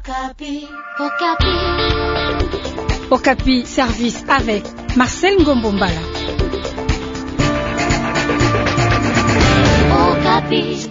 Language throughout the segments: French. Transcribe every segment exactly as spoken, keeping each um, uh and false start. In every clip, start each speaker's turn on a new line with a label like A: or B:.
A: Okapi, Okapi.
B: Okapi Service avec Marcel Ngombombala.
A: Okapi.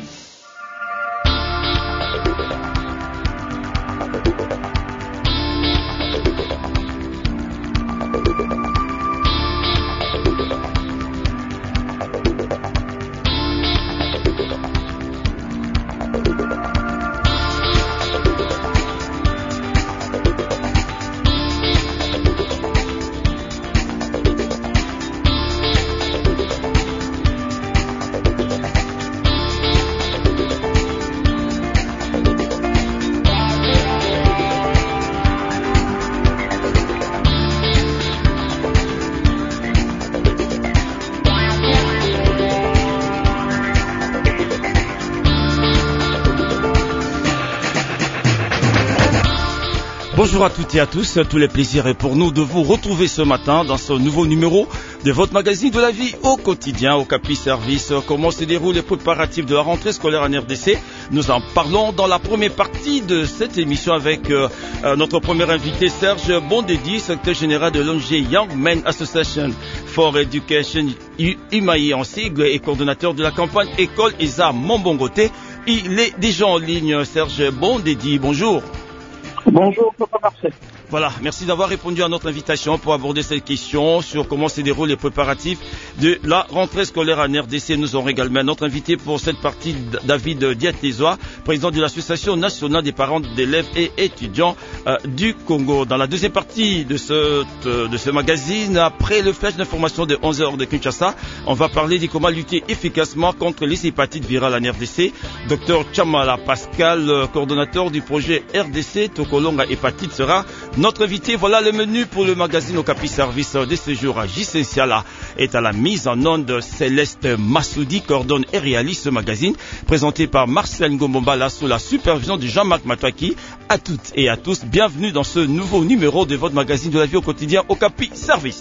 C: Bonjour à toutes et à tous, tous les plaisirs est pour nous de vous retrouver ce matin dans ce nouveau numéro de votre magazine de la vie au quotidien, Okapi Service. Comment se déroulent les préparatifs de la rentrée scolaire en R D C? Nous en parlons dans la première partie de cette émission avec euh, notre premier invité, Serge Bondedi, secrétaire général de l'O N G Young Men Association for Education, U M A I en sigle, et coordonnateur de la campagne École Eza Mombongoté. Il est déjà en ligne. Serge Bondedi, bonjour.
D: Bonjour, Papa Marcel.
C: Voilà, merci d'avoir répondu à notre invitation pour aborder cette question sur comment se déroulent les préparatifs de la rentrée scolaire en R D C. Nous aurons également notre invité pour cette partie, David Diatezoa, président de l'Association nationale des parents d'élèves et étudiants euh, du Congo. Dans la deuxième partie de ce, de ce magazine, après le flash d'information de onze heures de Kinshasa, on va parler de comment lutter efficacement contre les hépatites virales en R D C. Docteur Chamala Pascal, coordonnateur du projet R D C Tokolonga Hépatite, sera notre invité. Voilà le menu pour le magazine Okapi Service de ce jour. J C Siala est à la mise en onde. Céleste Massoudi coordonne et réalise ce magazine, présenté par Marcel Ngombombala sous la supervision de Jean-Marc Matouaki. À toutes et à tous, bienvenue dans ce nouveau numéro de votre magazine de la vie au quotidien Okapi Service.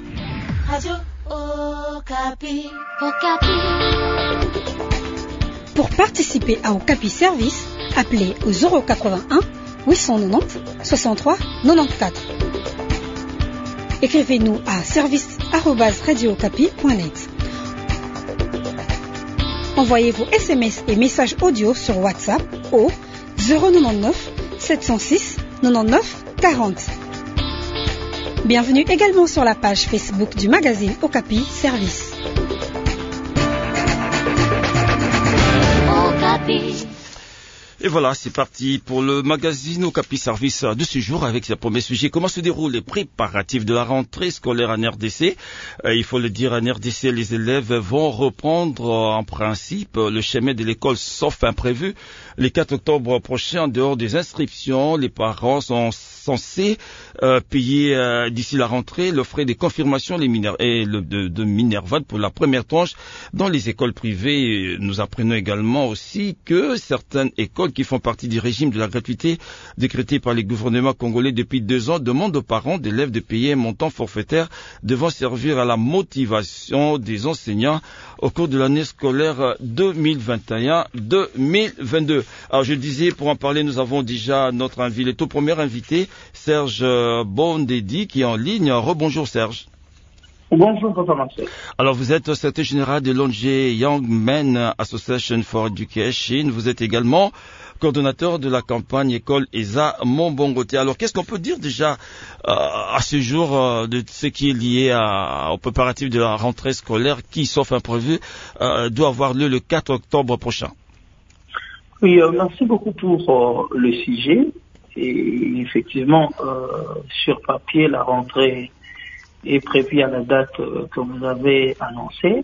A: Radio Okapi, Okapi.
B: Pour participer à Okapi Service, appelez au zéro quatre-vingt-un huit cent quatre-vingt-dix soixante-trois quatre-vingt-quatorze. Écrivez-nous à service arobase radio okapi point net. Envoyez vos S M S et messages audio sur WhatsApp au zéro neuf sept zéro six quatre-vingt-dix-neuf quarante. Bienvenue également sur la page Facebook du magazine Okapi Service.
A: Okapi.
C: Et voilà, c'est parti pour le magazine Okapi Service de ce jour avec ce premier sujet. Comment se déroulent les préparatifs de la rentrée scolaire en R D C? euh, Il faut le dire, en R D C, les élèves vont reprendre euh, en principe le chemin de l'école sauf imprévu. Le quatre octobre prochain, en dehors des inscriptions, les parents sont censés euh, payer euh, d'ici la rentrée le frais de confirmation les mineurs et le, de, de Minerval pour la première tranche dans les écoles privées. Nous apprenons également aussi que certaines écoles qui font partie du régime de la gratuité décrété par les gouvernements congolais depuis deux ans demandent aux parents d'élèves de payer un montant forfaitaire devant servir à la motivation des enseignants au cours de l'année scolaire deux mille vingt et un deux mille vingt-deux. Alors je disais, pour en parler, nous avons déjà notre invité, le tout premier invité, Serge Bondedi, qui est en ligne. Rebonjour Serge.
D: Bonjour, Papa Marcel.
C: Alors, vous êtes secrétaire général de l'O N G Young Men Association for Education. Vous êtes également coordonnateur de la campagne École Eza Mombongoté. Alors, qu'est-ce qu'on peut dire déjà euh, à ce jour euh, de ce qui est lié à, au préparatif de la rentrée scolaire qui, sauf imprévu, euh, doit avoir lieu le quatre octobre prochain?
D: Oui, euh, merci beaucoup pour euh, le sujet. Et effectivement, euh, sur papier, la rentrée est prévue à la date euh, que vous avez annoncée.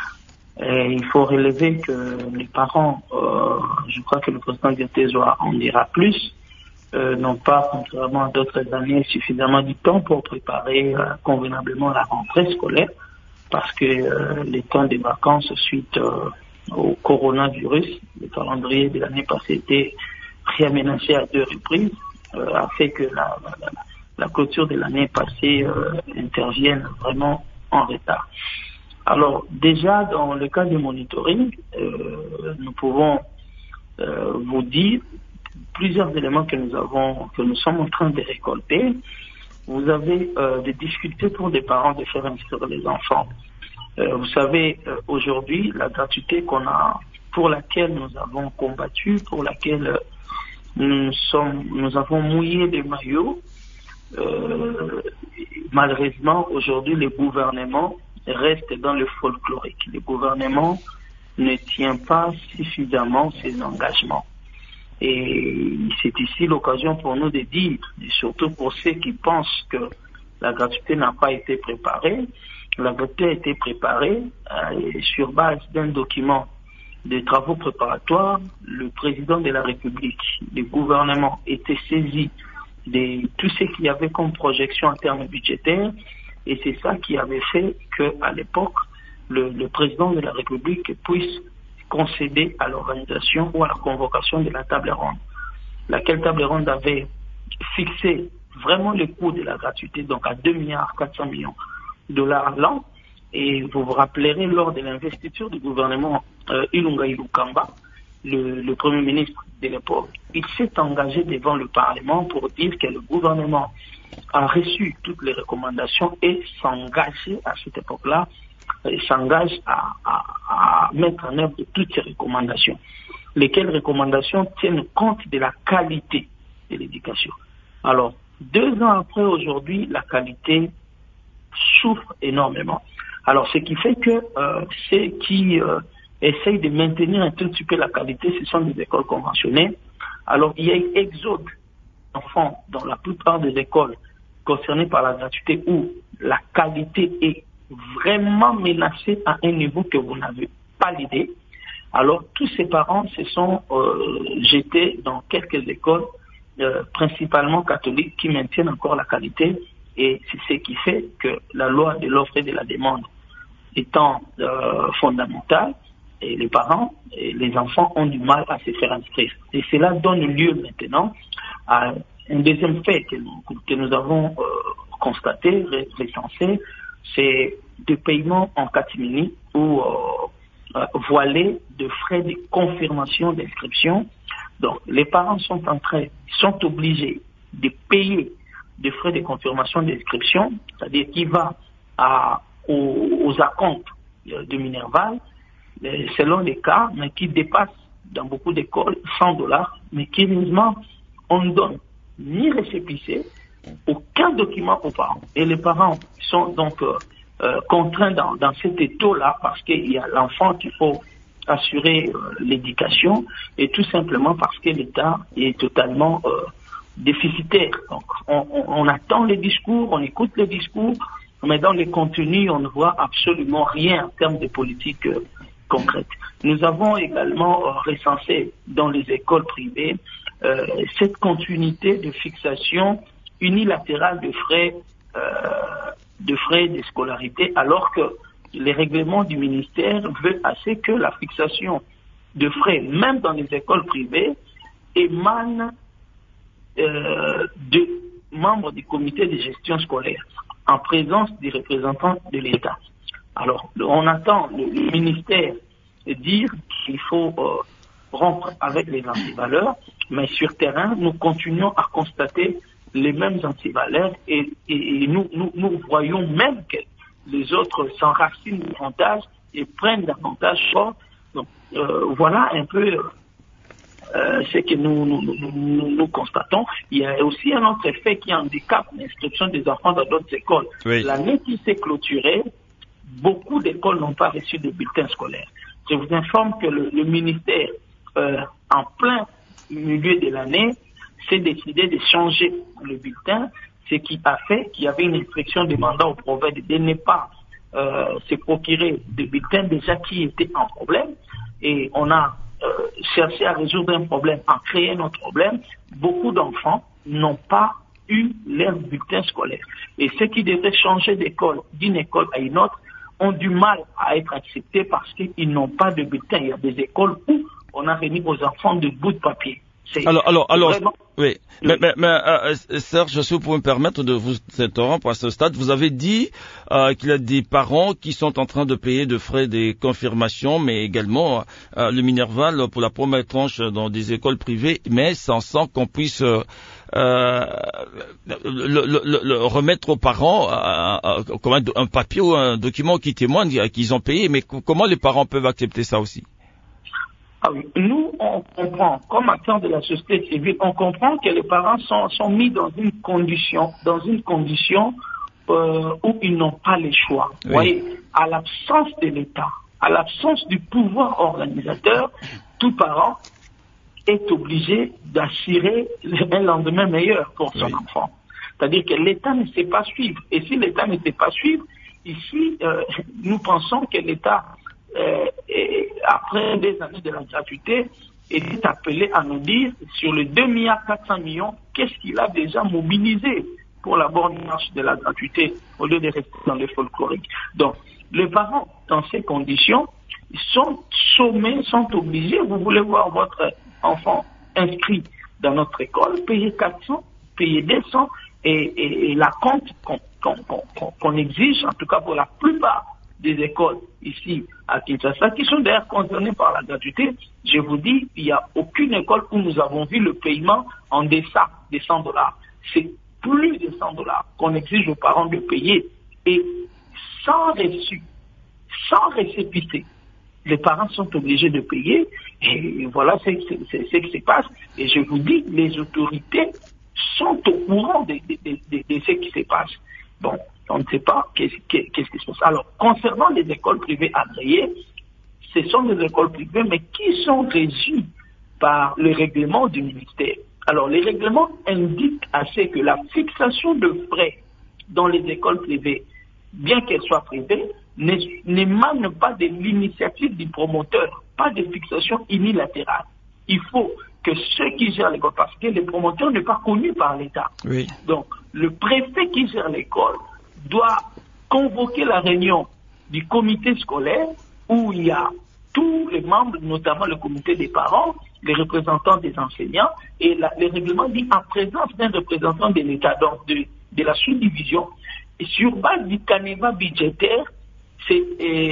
D: Et il faut relever que les parents, euh, je crois que le président Diatezoa en dira plus, euh, n'ont pas, contrairement à d'autres années, suffisamment de temps pour préparer euh, convenablement la rentrée scolaire, parce que euh, les temps de vacances suite euh, au coronavirus, le calendrier de l'année passée était réaménagé à deux reprises, euh, a fait que la, la, la clôture de l'année passée euh, intervienne vraiment en retard. Alors déjà, dans le cas du monitoring, euh, nous pouvons euh, vous dire plusieurs éléments que nous avons, que nous sommes en train de récolter. Vous avez euh, des difficultés pour des parents de faire inscrire les enfants. Euh, vous savez, euh, aujourd'hui, la gratuité qu'on a, pour laquelle nous avons combattu, pour laquelle euh, nous sommes, nous avons mouillé les maillots, euh, malheureusement, aujourd'hui, le gouvernement reste dans le folklorique. Le gouvernement ne tient pas suffisamment ses engagements. Et c'est ici l'occasion pour nous de dire, et surtout pour ceux qui pensent que la gratuité n'a pas été préparée, la gratuité a été préparée euh, sur base d'un document de travaux préparatoires. Le président de la République, le gouvernement était saisi de tout ce qu'il y avait comme projection en termes budgétaires, et c'est ça qui avait fait qu'à l'époque, le, le président de la République puisse concéder à l'organisation ou à la convocation de la table ronde, laquelle table ronde avait fixé vraiment le coût de la gratuité, donc à deux milliards quatre cents millions de dollars l'an. Et vous vous rappellerez, lors de l'investiture du gouvernement euh, Ilunga Ilukamba, le, le Premier ministre de l'époque, il s'est engagé devant le Parlement pour dire que le gouvernement a reçu toutes les recommandations et s'engager à cette époque-là, et s'engage à, à, à mettre en œuvre toutes ces recommandations, lesquelles recommandations tiennent compte de la qualité de l'éducation. Alors, deux ans après aujourd'hui, la qualité souffre énormément. Alors, ce qui fait que euh, ceux qui euh, essayent de maintenir un tout petit peu la qualité, ce sont des écoles conventionnelles. Alors, il y a eu exode d'enfants dans la plupart des écoles concernées par la gratuité où la qualité est vraiment menacée à un niveau que vous n'avez pas l'idée. Alors, tous ces parents se sont euh, jetés dans quelques écoles, euh, principalement catholiques, qui maintiennent encore la qualité. Et c'est ce qui fait que la loi de l'offre et de la demande étant euh, fondamentale, et les parents et les enfants ont du mal à se faire inscrire. Et cela donne lieu maintenant à un deuxième fait que nous, que nous avons euh, constaté, recensé, c'est des paiements en catimini ou euh, euh, voilés de frais de confirmation d'inscription. Donc, les parents sont en train, sont obligés de payer des frais de confirmation d'inscription, c'est-à-dire qui va à, aux, aux acomptes de Minerval, selon les cas, mais qui dépassent dans beaucoup d'écoles cent dollars, mais qui, heureusement, on ne donne ni récépissé, aucun document aux parents. Et les parents sont donc euh, euh, contraints dans, dans cet étau-là parce qu'il y a l'enfant qu'il faut assurer euh, l'éducation et tout simplement parce que l'État est totalement euh, déficitaire. Donc, on, on, on attend les discours, on écoute les discours, mais dans les contenus, on ne voit absolument rien en termes de politique euh, concrète. Nous avons également euh, recensé dans les écoles privées euh, cette continuité de fixation unilatérale de frais, euh, de frais de scolarité, alors que les règlements du ministère veulent assez que la fixation de frais, même dans les écoles privées, émane euh, de membres du comité de gestion scolaire, en présence des représentants de l'État. Alors, on attend le, le ministère dire qu'il faut euh, rompre avec les antivaleurs, mais sur terrain, nous continuons à constater les mêmes antivaleurs et, et, et nous, nous, nous voyons même que les autres s'enracinent davantage et prennent davantage fort. Donc, euh, voilà un peu euh, ce que nous nous, nous, nous nous constatons. Il y a aussi un autre effet qui handicape l'inscription des enfants dans d'autres écoles. Oui. L'année qui s'est clôturée, beaucoup d'écoles n'ont pas reçu de bulletins scolaires. Je vous informe que le, le ministère, euh, en plein milieu de l'année, s'est décidé de changer le bulletin, ce qui a fait qu'il y avait une instruction demandant au prophète de ne pas euh, se procurer de bulletins déjà qui étaient en problème. Et on a euh, cherché à résoudre un problème, à créer un autre problème. Beaucoup d'enfants n'ont pas eu leur bulletin scolaire. Et ceux qui devaient changer d'école, d'une école à une autre, ont du mal à être acceptés parce qu'ils n'ont pas de bulletin. Il y a des écoles où on a remis aux enfants de bouts de papier. C'est
C: alors, alors, alors,
D: vraiment...
C: oui. Mais, mais, mais euh, Serge, si vous pouvez me permettre de vous interrompre à ce stade, vous avez dit euh, qu'il y a des parents qui sont en train de payer de frais des confirmations, mais également euh, le Minerval pour la première tranche dans des écoles privées, mais sans, sans qu'on puisse euh, euh, le, le, le, remettre aux parents euh, euh, comme un, un papier ou un document qui témoigne qu'ils ont payé. Mais comment les parents peuvent accepter ça aussi?
D: Ah oui. Nous, on comprend, comme acteurs de la société civile, on comprend que les parents sont, sont mis dans une condition, dans une condition euh, où ils n'ont pas les choix. Oui. Vous voyez, à l'absence de l'État, à l'absence du pouvoir organisateur, tout parent est obligé d'assurer un lendemain meilleur pour son oui. enfant. C'est-à-dire que l'État ne sait pas suivre. Et si l'État ne sait pas suivre, ici, euh, nous pensons que l'État Euh, et après des années de la gratuité, est appelé à nous dire sur les deux milliards quatre cents millions, qu'est-ce qu'il a déjà mobilisé pour la bonne marche de la gratuité au lieu de rester dans le folklorique. Donc, les parents, dans ces conditions, sont sommés, sont obligés. Vous voulez voir votre enfant inscrit dans notre école, payer quatre cents, payer deux cents, et, et, et la compte qu'on, qu'on, qu'on, qu'on exige, en tout cas pour la plupart des écoles ici à Kinshasa, qui sont d'ailleurs concernées par la gratuité, je vous dis, il n'y a aucune école où nous avons vu le paiement en deçà des cent dollars. C'est plus de cent dollars qu'on exige aux parents de payer, et sans reçu, sans récépissé, les parents sont obligés de payer, et voilà ce qui se passe. Et je vous dis, les autorités sont au courant de, de, de, de, de ce qui se passe. Bon, on ne sait pas qu'est-ce, qu'est-ce qui se passe. Alors, concernant les écoles privées agréées, ce sont des écoles privées, mais qui sont régies par le règlement du ministère. Alors, les règlements indiquent assez que la fixation de frais dans les écoles privées, bien qu'elles soient privées, n'émane pas de l'initiative du promoteur, pas de fixation unilatérale. Il faut que ceux qui gèrent l'école, parce que le promoteur n'est pas connu par l'État. Oui. Donc, le préfet qui gère l'école doit convoquer la réunion du comité scolaire où il y a tous les membres, notamment le comité des parents, les représentants des enseignants, et la, le règlement dit en présence d'un représentant de l'État, donc de, de la sous-division. Et sur base du canevas budgétaire, c'est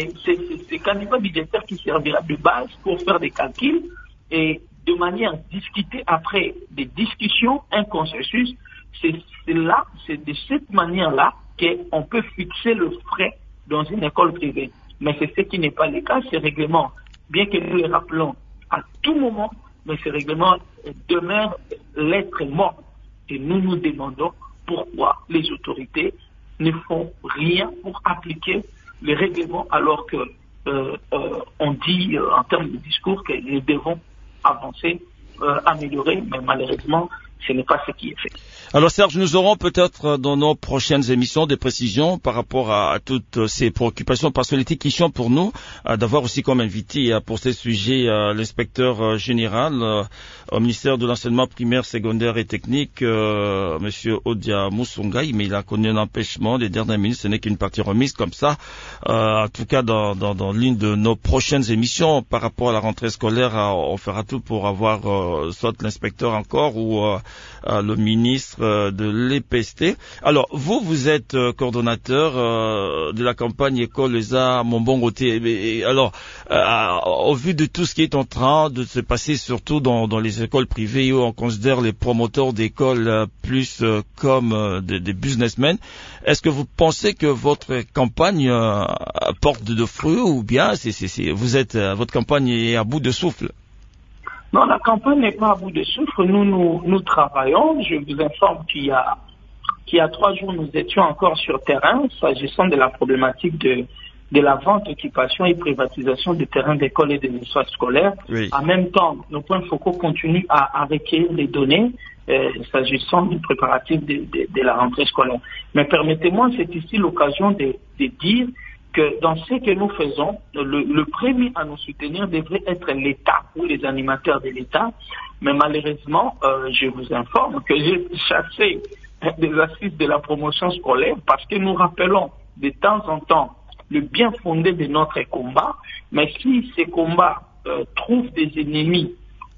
D: ce canevas budgétaire qui servira de base pour faire des calculs et de manière discutée après des discussions, un consensus. C'est là, c'est de cette manière-là qu'on peut fixer le frais dans une école privée. Mais c'est ce qui n'est pas le cas. Ces règlements, bien que nous les rappelons à tout moment, mais ces règlements demeurent lettre morte. Et nous nous demandons pourquoi les autorités ne font rien pour appliquer les règlements alors que euh, euh, on dit euh, en termes de discours que nous devons avancer, euh, améliorer, mais malheureusement, ce n'est pas ce qui est fait.
C: Alors Serge, nous aurons peut-être dans nos prochaines émissions des précisions par rapport à, à toutes ces préoccupations, parce que c'était question pour nous euh, d'avoir aussi comme invité euh, pour ces sujets euh, l'inspecteur euh, général euh, au ministère de l'enseignement primaire, secondaire et technique, euh, Monsieur Odia Moussoungaï, mais il a connu un empêchement les dernières minutes, ce n'est qu'une partie remise comme ça. Euh, en tout cas, dans, dans, dans l'une de nos prochaines émissions par rapport à la rentrée scolaire, euh, on fera tout pour avoir euh, soit l'inspecteur encore ou euh, euh, le ministre euh, de l'E P S T. Alors, vous, vous êtes euh, coordonnateur euh, de la campagne École les Arts Mombongoté. Alors, euh, au vu de tout ce qui est en train de se passer, surtout dans, dans les écoles privées où on considère les promoteurs d'écoles euh, plus euh, comme euh, des, des businessmen, est-ce que vous pensez que votre campagne euh, porte de fruits ou bien c'est, c'est, c'est, vous êtes, euh, votre campagne est à bout de souffle?
D: Non, la campagne n'est pas à bout de souffle. Nous, nous, nous travaillons. Je vous informe qu'il y a, qu'il y a trois jours, nous étions encore sur terrain, s'agissant de la problématique de, de la vente, occupation et privatisation des terrains d'école et des espaces scolaires. Oui. En même temps, nos points focaux continuent à, à recueillir les données, euh, s'agissant du préparatif de, de, de la rentrée scolaire. Mais permettez-moi, c'est ici l'occasion de, de dire que dans ce que nous faisons, le, le premier à nous soutenir devrait être l'État ou les animateurs de l'État. Mais malheureusement, euh, je vous informe que j'ai chassé des assises de la promotion scolaire parce que nous rappelons de temps en temps le bien fondé de notre combat. Mais si ces combats euh, trouvent des ennemis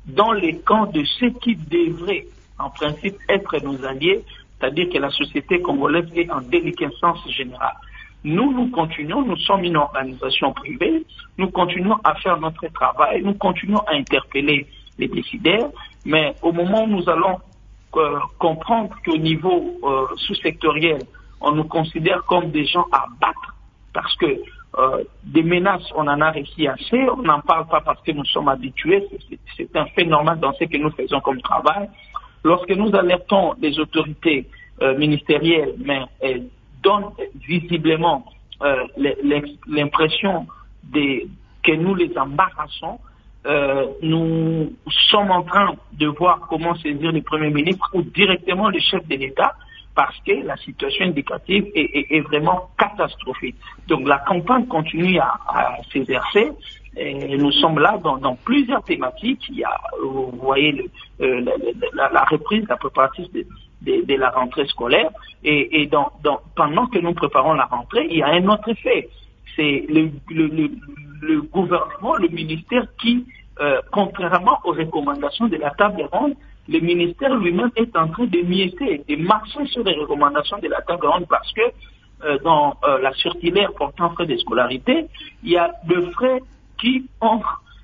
D: dans les camps de ceux qui devraient, en principe, être nos alliés, c'est-à-dire que la société congolaise est en déliquescence générale. Nous, nous continuons, nous sommes une organisation privée, nous continuons à faire notre travail, nous continuons à interpeller les décideurs, mais au moment où nous allons euh, comprendre qu'au niveau euh, sous-sectoriel, on nous considère comme des gens à battre, parce que euh, des menaces, on en a réussi assez, on n'en parle pas parce que nous sommes habitués, c'est, c'est un fait normal dans ce que nous faisons comme travail. Lorsque nous alertons les autorités euh, ministérielles, mais elles donnent visiblement euh, l'impression de, que nous les embarrassons, euh, nous sommes en train de voir comment saisir le Premier ministre ou directement le chef de l'État, parce que la situation indicative est, est, est vraiment catastrophique. Donc la campagne continue à, à s'exercer. Et nous sommes là dans, dans plusieurs thématiques. Il y a, vous voyez, le, euh, la, la, la reprise, la préparative de, de, de la rentrée scolaire. Et, et dans, dans, pendant que nous préparons la rentrée, il y a un autre effet. C'est le, le, le, le gouvernement, le ministère qui, euh, contrairement aux recommandations de la table ronde, le ministère lui-même est en train de mietter, de marcher sur les recommandations de la table ronde parce que euh, dans euh, la circulaire portant frais de scolarité, il y a des frais qui ont,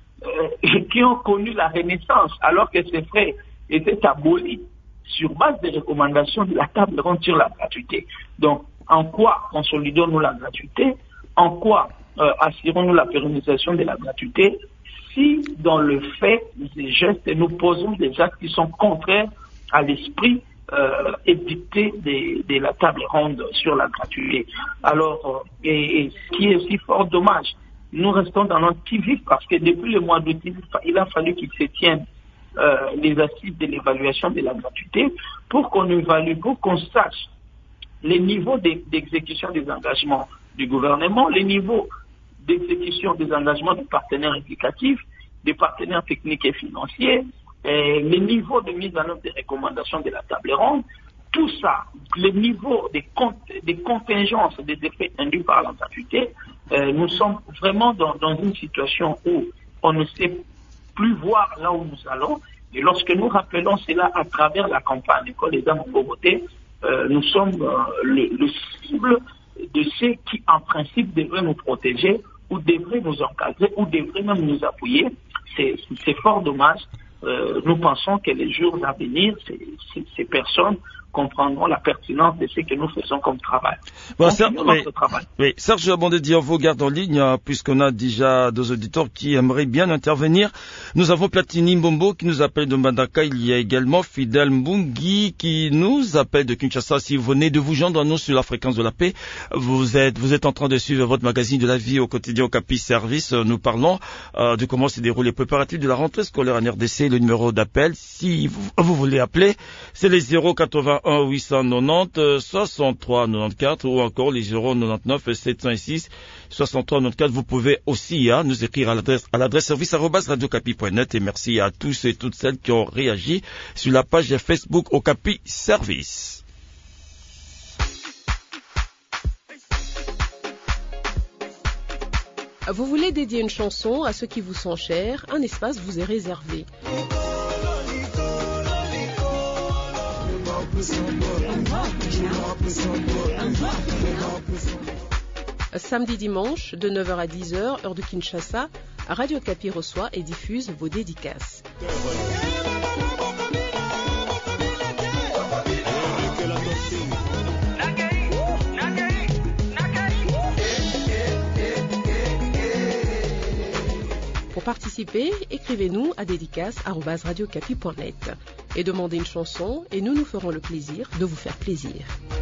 D: euh, qui ont connu la renaissance alors que ces frais étaient abolis sur base des recommandations de la table ronde sur la gratuité. Donc, en quoi consolidons-nous la gratuité? En quoi euh, assurons-nous la pérennisation de la gratuité? Si dans le fait des gestes, nous posons des actes qui sont contraires à l'esprit euh, édicté de, de la table ronde sur la gratuité. Alors, euh, et, et ce qui est aussi fort dommage, nous restons dans notre qui-vive parce que depuis le mois d'août, il a fallu qu'il se tienne euh, les assises de l'évaluation de la gratuité pour qu'on évalue, pour qu'on sache les niveaux d'exécution des engagements du gouvernement, les niveaux d'exécution des engagements des partenaires implicatifs, des partenaires techniques et financiers, et les niveaux de mise en œuvre des recommandations de la table ronde, tout ça, les niveaux des, cont des contingences des effets induits par la gratuité, euh, nous sommes vraiment dans, dans une situation où on ne sait plus voir là où nous allons. Et lorsque nous rappelons cela à travers la campagne École des âmes pour voter, euh, nous sommes euh, le, le cible de ceux qui, en principe, devraient nous protéger ou devraient nous encadrer ou devraient même nous appuyer. C'est fort dommage. Euh, nous pensons que les jours à venir, ces, ces, ces personnes comprendront la pertinence de ce que nous faisons comme travail.
C: Bon, Serge, oui, travail. Oui, Serge Abondedi, on vous garde en ligne, puisqu'on a déjà deux auditeurs qui aimeraient bien intervenir. Nous avons Platini Mbombo qui nous appelle de Mbandaka. Il y a également Fidel Mbungi qui nous appelle de Kinshasa. Si vous venez de vous joindre à nous sur la fréquence de la paix, vous êtes, vous êtes en train de suivre votre magazine de la vie au quotidien Okapi Service. Nous parlons euh, de comment se déroulent les préparatifs de la rentrée scolaire en R D C. Le numéro d'appel, si vous, vous voulez appeler, c'est les zéro quatre-vingt-un huit cent quatre-vingt-dix soixante-trois quatre-vingt-quatorze ou encore les zéro quatre-vingt-dix-neuf sept cent six soixante-trois quatre-vingt-quatorze. Vous pouvez aussi hein, nous écrire à l'adresse à l'adresse service arobase radiocapi point net et merci à tous et toutes celles qui ont réagi sur la page Facebook Okapi Service.
E: Vous voulez dédier une chanson à ceux qui vous sont chers, un espace vous est réservé. Samedi dimanche, de neuf heures à dix heures, heure de Kinshasa, Radio Okapi reçoit et diffuse vos dédicaces. Pour participer, écrivez-nous à dédicace arobase radiocapi point net et demandez une chanson et nous nous ferons le plaisir de vous faire plaisir.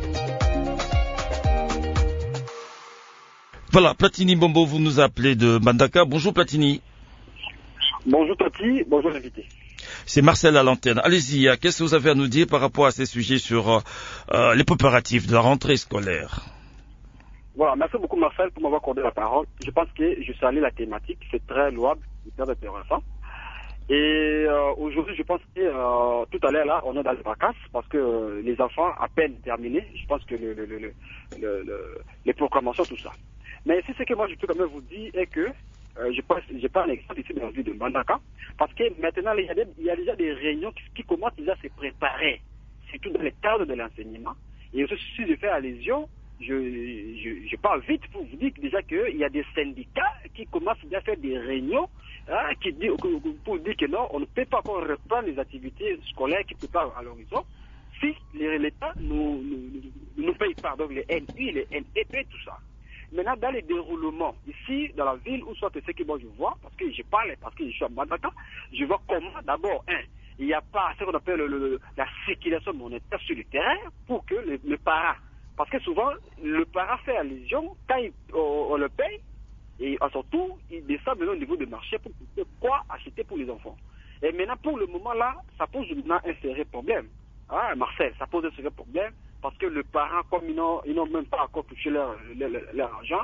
C: Voilà, Platini Mbombo, vous nous appelez de Mbandaka. Bonjour Platini.
F: Bonjour Tati, bonjour l'invité.
C: C'est Marcel à l'antenne. Allez-y, qu'est-ce que vous avez à nous dire par rapport à ces sujets sur euh, les préparatifs de la rentrée scolaire?
F: Voilà, merci beaucoup Marcel pour m'avoir accordé la parole. Je pense que je salue la thématique, c'est très louable, c'est très intéressant. Et euh, aujourd'hui, je pense que euh, tout à l'heure là, on est dans les vacances parce que euh, les enfants à peine terminés, je pense que le, le, le, le, le, les proclamations, tout ça. Mais c'est ce que moi je peux quand même vous dire est que euh, je pense, j'ai pas un exemple ici dans la ville de Mbandaka, parce que maintenant, il y a, des, il y a déjà des réunions qui, qui commencent déjà à se préparer, surtout dans le cadre de l'enseignement. Et aussi, si je fais allusion, je, je, je parle vite pour vous dire déjà qu'il y a des syndicats qui commencent déjà à faire des réunions, hein, qui dit, pour dire que non, on ne peut pas encore reprendre les activités scolaires qui préparent à l'horizon si l'État nous, nous, nous paye pas, donc les N U, les N E P, tout ça. Maintenant, dans les déroulements, ici, dans la ville, où soit ce que moi je vois, parce que je parle, parce que je suis à Mbandaka, je vois comment, d'abord, un, il n'y a pas ce qu'on appelle le, le, la circulation monétaire sur le terrain pour que le, le parent, parce que souvent, le parent fait allusion, quand il, on, on le paye, et à son tour, il descend maintenant au niveau du marché pour, pour quoi acheter pour les enfants. Et maintenant, pour le moment là, ça pose maintenant un sérieux problème. Ah, Marcel, ça pose un sérieux problème parce que le parent, comme ils n'ont, ils n'ont même pas encore touché leur, leur, leur argent,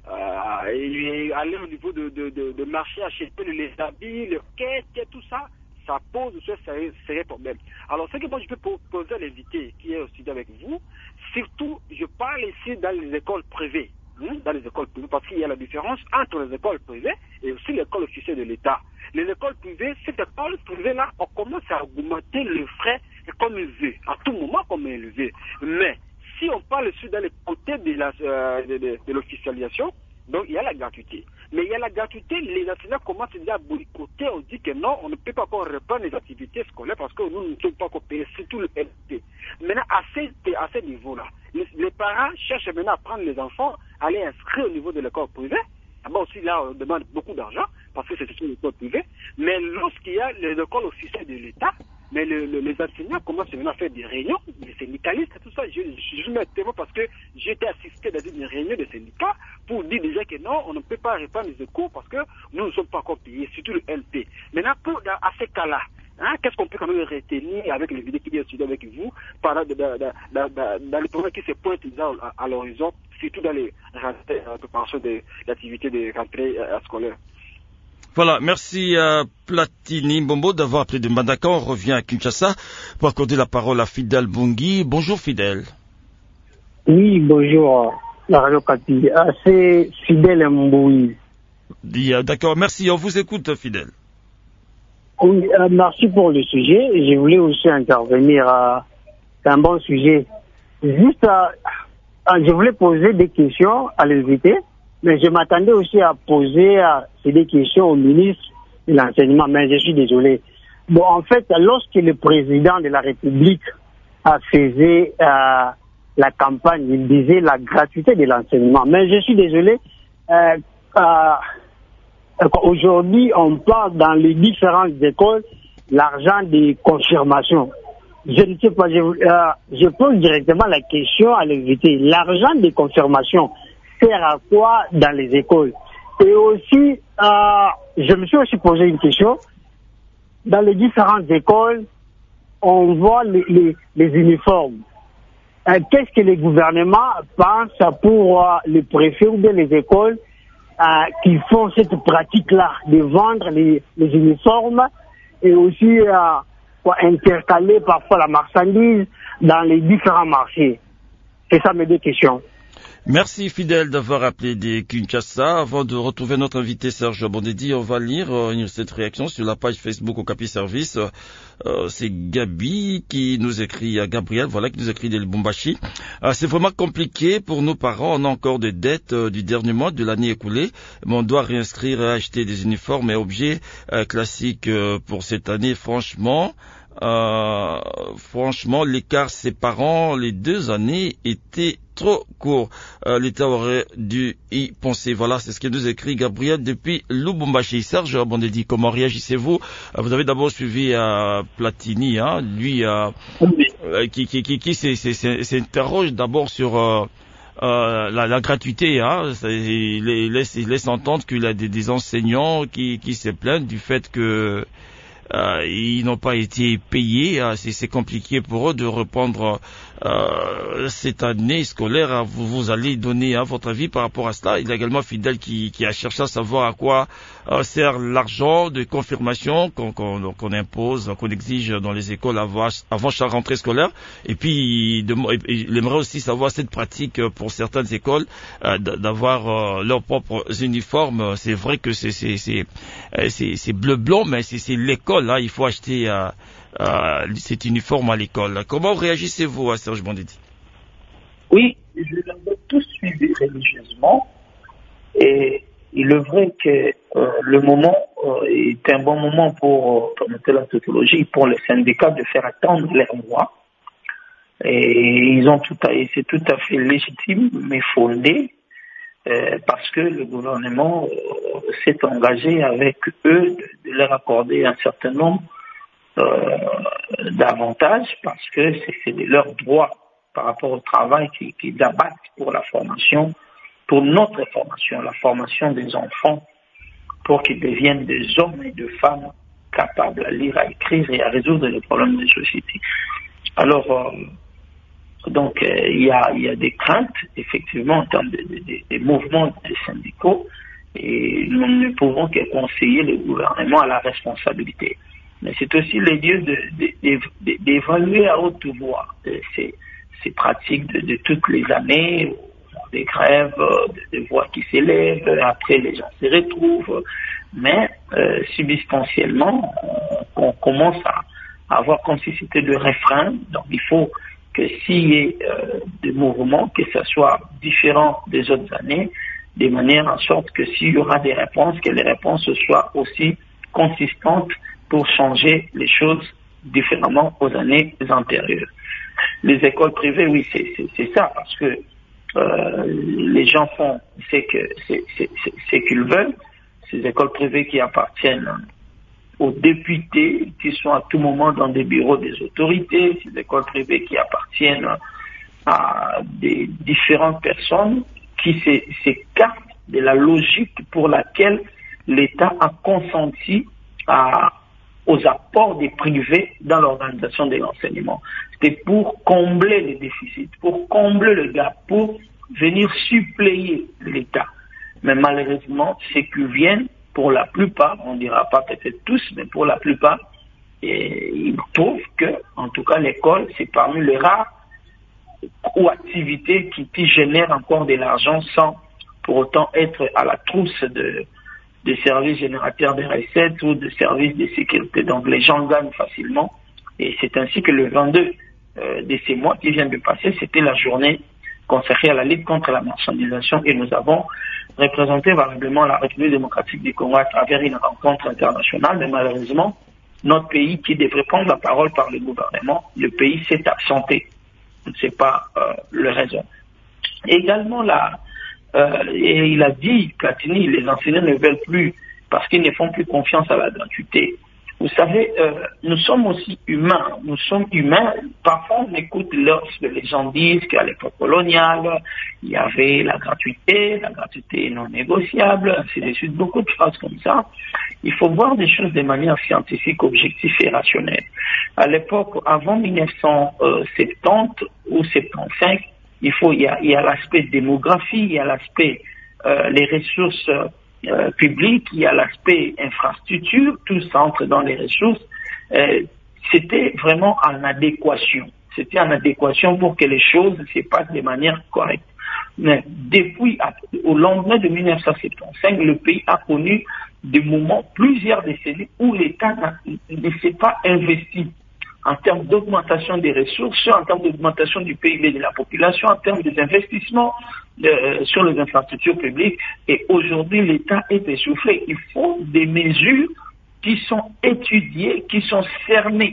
F: euh, et aller au niveau de, de, de, de marché, acheter les habits, le quête, tout ça, ça pose un sérieux, sérieux problème. Alors, ce que moi je peux poser à l'invité qui est aussi avec vous, surtout, je parle ici dans les écoles privées, hein, dans les écoles privées, parce qu'il y a la différence entre les écoles privées et aussi l'école officielle de l'État. Les écoles privées, cette école privée-là, on commence à augmenter les frais comme il veut, à tout moment comme il veut. Mais si on parle sur dans les côtés de, la, euh, de, de, de l'officialisation, donc il y a la gratuité. Mais il y a la gratuité, les enseignants commencent déjà à boycotter, on dit que non, on ne peut pas encore reprendre les activités scolaires parce que nous ne sommes pas encore payés, surtout le L P. Maintenant, à ce, à ce niveau-là, les, les parents cherchent maintenant à prendre les enfants, à les inscrire au niveau de l'école privée. D'abord aussi, là, on demande beaucoup d'argent parce que c'est une école privée. Mais lorsqu'il y a les écoles officielles de l'État, mais le, le, les enseignants commencent maintenant à faire des réunions, les syndicalistes et tout ça. Je, je, je mets un témoin parce que j'ai été assisté dans une réunion de syndicats pour dire déjà que non, on ne peut pas reprendre les cours parce que nous ne sommes pas encore payés, surtout le L P. Maintenant, pour, dans, à ces cas-là, hein, qu'est-ce qu'on peut quand même retenir avec les vidéos qui viennent étudier avec vous pendant de, de, de, de, dans les programmes qui se pointent à, à l'horizon, surtout dans les rentrées, la préparation de l'activité de rentrée scolaire.
C: Voilà, merci à Platini Mbombo d'avoir appelé de Mbandaka. On revient à Kinshasa pour accorder la parole à Fidèle Bungi. Bonjour Fidèle.
G: Oui, bonjour, la radio Kapi. Ah, c'est Fidèle Mbouy.
C: D'accord, merci, on vous écoute Fidèle.
G: Oui, euh, merci pour le sujet. Je voulais aussi intervenir. Euh, c'est un bon sujet. Juste, euh, euh, je voulais poser des questions à l'invité. Mais je m'attendais aussi à poser euh, des questions au ministre de l'enseignement, mais je suis désolé. Bon, en fait, lorsque le président de la République a faisait euh, la campagne, il disait la gratuité de l'enseignement. Mais je suis désolé, euh, euh, aujourd'hui, on parle dans les différentes écoles l'argent des confirmations. Je ne sais pas, je, euh, je pose directement la question à l'invité. L'argent des confirmations sert à quoi dans les écoles? Et aussi, euh, je me suis aussi posé une question. Dans les différentes écoles, on voit les, les, les uniformes. Euh, qu'est-ce que les gouvernements pensent pour euh, les préfets ou bien les écoles euh, qui font cette pratique-là de vendre les, les uniformes et aussi euh, intercaler parfois la marchandise dans les différents marchés? C'est ça mes deux questions.
C: Merci Fidèle d'avoir appelé des Kinshasa. Avant de retrouver notre invité Serge Bondedi, on va lire euh, cette réaction sur la page Facebook Okapi Service. Euh, c'est Gabi qui nous écrit, à Gabriel, voilà, qui nous écrit de Lubumbashi. Euh, c'est vraiment compliqué pour nos parents. On a encore des dettes euh, du dernier mois de l'année écoulée, mais on doit réinscrire et acheter des uniformes et objets euh, classiques euh, pour cette année. Franchement, Euh, franchement, l'écart séparant les deux années était trop court. Euh, L'État aurait dû y penser. Voilà, c'est ce que nous écrit Gabriel depuis Lubumbashi. Serge Bondedi, comment réagissez-vous? euh, Vous avez d'abord suivi euh, Platini, hein, lui, euh, euh, qui, qui, qui, qui s'interroge d'abord sur euh, euh, la, la gratuité. Hein. Il laisse, il laisse entendre qu'il y a des, des enseignants qui, qui se plaignent du fait que euh, ils n'ont pas été payés. Euh, c'est, c'est compliqué pour eux de reprendre euh, cette année scolaire. Vous, vous allez donner hein, votre avis par rapport à cela. Il y a également Fidèle qui, qui a cherché à savoir à quoi euh, sert l'argent de confirmation qu'on, qu'on, qu'on impose, qu'on exige dans les écoles avant, avant chaque rentrée scolaire. Et puis, de, il aimerait aussi savoir cette pratique pour certaines écoles euh, d'avoir euh, leurs propres uniformes. C'est vrai que c'est, c'est, c'est, c'est, c'est bleu-blanc, mais c'est, c'est l'école. Hein. Il faut acheter euh, euh, cet uniforme à l'école. Comment réagissez-vous à Serge Bondetti?
D: Oui, je l'avais tous suivi religieusement. Et il est vrai que euh, le moment euh, est un bon moment pour, pour la tautologie, pour les syndicats de faire attendre leurs droits. Et ils ont tout à, c'est tout à fait légitime, mais fondé, euh, parce que le gouvernement euh, s'est engagé avec eux de, de leur accorder un certain nombre euh, d'avantages, parce que c'est, c'est de leurs droits par rapport au travail qu'ils, qu'ils abattent pour la formation, pour notre formation, la formation des enfants, pour qu'ils deviennent des hommes et des femmes capables à lire, à écrire et à résoudre les problèmes de société. Alors, euh, donc, il euh, y, a, y a des craintes, effectivement, en termes de, de, de, de mouvements des syndicaux, et nous ne pouvons que conseiller le gouvernement à la responsabilité. Mais c'est aussi le lieu de, de, de, de, d'évaluer à haute voix ces, ces pratiques de, de toutes les années, des grèves, des voix qui s'élèvent, après les gens se retrouvent, mais euh, substantiellement, on, on commence à, à avoir comme si c'était le refrain. Donc il faut que s'il y ait euh, des mouvements, que ce soit différent des autres années, de manière en sorte que s'il y aura des réponses, que les réponses soient aussi consistantes pour changer les choses différemment aux années antérieures. Les écoles privées, oui, c'est, c'est, c'est ça, parce que Euh, les gens font c'est que c'est, c'est, c'est, c'est qu'ils veulent. Ces écoles privées qui appartiennent aux députés, qui sont à tout moment dans des bureaux des autorités, ces écoles privées qui appartiennent à des différentes personnes qui s'écartent de la logique pour laquelle l'État a consenti à, aux apports des privés dans l'organisation de l'enseignement. C'était pour combler les déficits, pour combler le gap, pour venir suppléer l'État. Mais malheureusement, ceux qui viennent, pour la plupart, on ne dira pas peut-être tous, mais pour la plupart, et ils trouvent que, en tout cas, l'école, c'est parmi les rares ou activités qui, qui génèrent encore de l'argent sans pour autant être à la trousse de, de services générateurs de recettes ou de services de sécurité. Donc les gens gagnent facilement. Et c'est ainsi que le vingt-deux euh, de ces mois qui viennent de passer, c'était la journée consacrée à la lutte contre la marchandisation. Et nous avons représenté valablement la République démocratique du Congo à travers une rencontre internationale. Mais malheureusement, notre pays qui devrait prendre la parole par le gouvernement, le pays s'est absenté. Je ne sais pas euh, le raison. Également, la, euh, et il a dit, Platini, les enseignants ne veulent plus parce qu'ils ne font plus confiance à la gratuité. Vous savez, euh, nous sommes aussi humains. Nous sommes humains. Parfois, on écoute lorsque les gens disent qu'à l'époque coloniale, il y avait la gratuité, la gratuité non négociable, ainsi de suite, beaucoup de phrases comme ça. Il faut voir des choses de manière scientifique, objective et rationnelle. À l'époque, avant mille neuf cent soixante-dix ou soixante-quinze, il faut, il y a, il y a l'aspect démographie, il y a l'aspect, euh, les ressources Euh, public, il y a l'aspect infrastructure, tout ça entre dans les ressources. Euh, c'était vraiment en adéquation. C'était en adéquation pour que les choses se passent de manière correcte. Mais depuis, au lendemain de mille neuf cent soixante-quinze, le pays a connu des moments, plusieurs décennies, où l'État ne s'est pas investi en termes d'augmentation des ressources, en termes d'augmentation du P I B de la population, en termes des investissements euh, sur les infrastructures publiques. Et aujourd'hui, l'État est essoufflé. Il faut des mesures qui sont étudiées, qui sont cernées.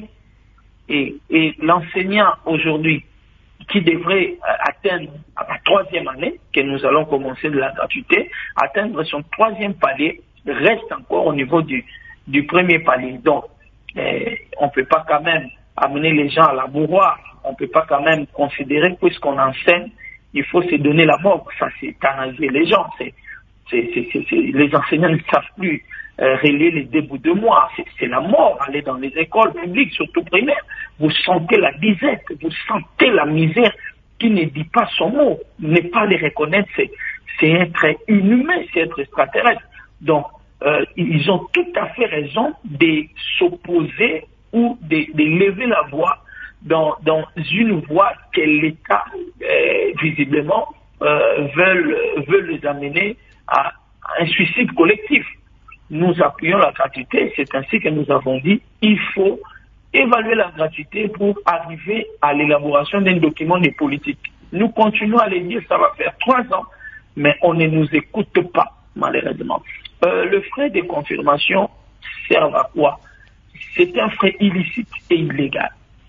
D: Et, et l'enseignant aujourd'hui, qui devrait atteindre à la troisième année, que nous allons commencer de la gratuité, atteindre son troisième palier, reste encore au niveau du, du premier palier. Donc, eh, on ne peut pas quand même amener les gens à l'abreuvoir. On ne peut pas quand même considérer que puisqu'on enseigne, il faut se donner la mort. Ça, c'est canaliser les gens. C'est c'est, c'est, c'est, c'est, les enseignants ne savent plus euh, relayer les débuts de mois. C'est, c'est la mort. Aller dans les écoles publiques, surtout primaires, vous sentez la disette, vous sentez la misère qui ne dit pas son mot. Ne pas les reconnaître, c'est, c'est être inhumain, c'est être extraterrestre. Donc, euh, ils ont tout à fait raison de s'opposer ou de, de lever la voix dans, dans une voie que l'État, euh, visiblement, euh, veulent, veulent les amener à un suicide collectif. Nous appuyons la gratuité, c'est ainsi que nous avons dit, il faut évaluer la gratuité pour arriver à l'élaboration d'un document de politique. Nous continuons à les dire, ça va faire trois ans, mais on ne nous écoute pas, malheureusement. Euh, le frais de confirmation sert à quoi? C'est un frais illicite et illégal.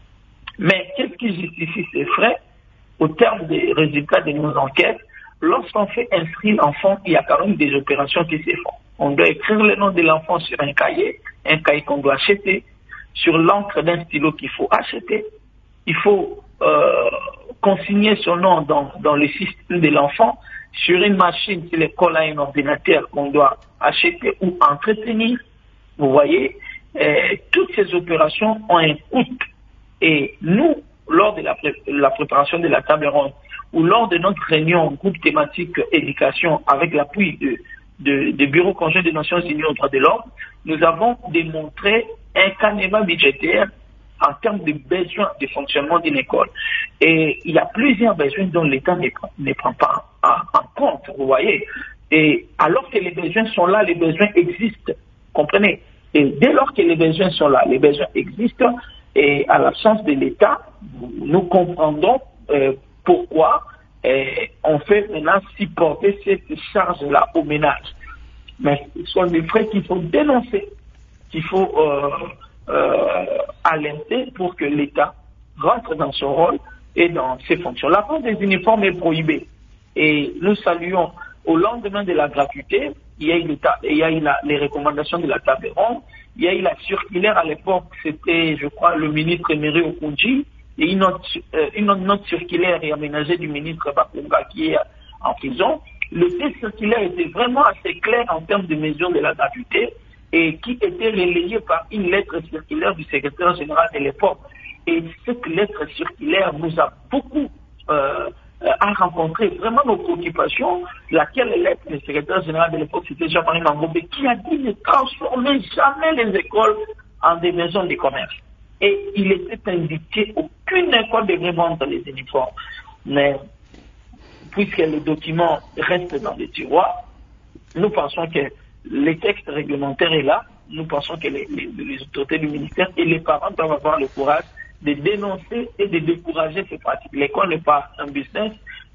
D: Mais qu'est-ce qui justifie ces frais? Au terme des résultats de nos enquêtes, lorsqu'on fait inscrire l'enfant, il y a quand même des opérations qui se font. On doit écrire le nom de l'enfant sur un cahier, un cahier qu'on doit acheter, sur l'encre d'un stylo qu'il faut acheter. Il faut euh, consigner son nom dans, dans le système de l'enfant, sur une machine, si l'école a un ordinateur qu'on doit acheter ou entretenir. Vous voyez, euh, toutes ces opérations ont un coût. Et nous, lors de la, pré- la préparation de la table ronde, ou lors de notre réunion groupe thématique éducation avec l'appui de, de, de Bureau conjoint des Nations Unies aux droits de l'homme, nous avons démontré un canevas budgétaire en termes de besoins de fonctionnement d'une école. Et il y a plusieurs besoins dont l'État ne, ne prend pas en, en compte, vous voyez. Et alors que les besoins sont là, les besoins existent, comprenez. Et dès lors que les besoins sont là, les besoins existent, et à l'absence de l'État, nous comprendrons euh, pourquoi euh, on fait maintenant supporter cette charge-là au ménage. Mais ce sont des frais qu'il faut dénoncer, qu'il faut euh, euh, alerter pour que l'État rentre dans son rôle et dans ses fonctions. La vente des uniformes est prohibée. Et nous saluons, au lendemain de la gratuité, il y a eu, l'état, il y a eu la, les recommandations de la table ronde, il y a eu la circulaire à l'époque, c'était, je crois, le ministre Emery Okunji, et une autre, euh, une autre note circulaire et aménagée du ministre Bakunga qui est en prison. Le texte circulaire était vraiment assez clair en termes de mesures de la gratuité et qui était relayé par une lettre circulaire du secrétaire général de l'époque. Et cette lettre circulaire nous a beaucoup euh, a rencontré vraiment nos préoccupations, laquelle lettre le secrétaire général de l'époque, c'était Jean-Marie Mangobé, qui a dit ne transformer jamais les écoles en des maisons de commerce. Et il était indiqué aucune école devrait vendre les uniformes. Mais puisque le document reste dans les tiroirs, nous pensons que le texte réglementaire est là, nous pensons que les, les, les autorités du ministère et les parents doivent avoir le courage de dénoncer et de décourager ces pratiques. L'école n'est pas un business,